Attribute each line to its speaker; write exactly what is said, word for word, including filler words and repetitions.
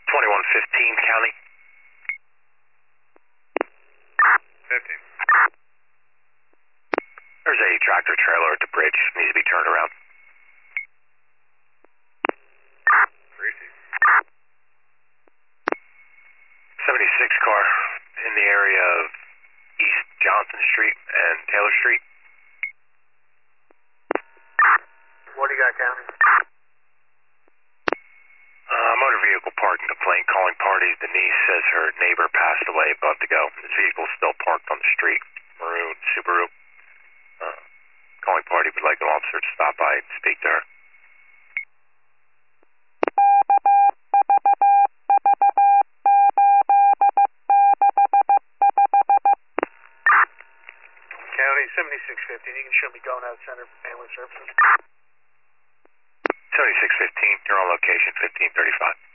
Speaker 1: twenty-one fifteen, County.
Speaker 2: fifteen.
Speaker 1: There's a tractor trailer at the bridge. Needs to be turned around.
Speaker 2: Receive.
Speaker 1: seventy-six car in the area of East Johnson Street and Taylor Street.
Speaker 2: What do you got, County?
Speaker 1: Uh, motor vehicle parking complaint. Calling parties. Denise says her neighbor passed away. About to go. His vehicle's still parked on the street. Maroon Subaru. Uh, calling party would like an officer to stop by and speak to her.
Speaker 2: County seventy-six fifteen. You can show me Donut Center for Family Services.
Speaker 1: seventy-six fifteen. You're on location. fifteen thirty-five.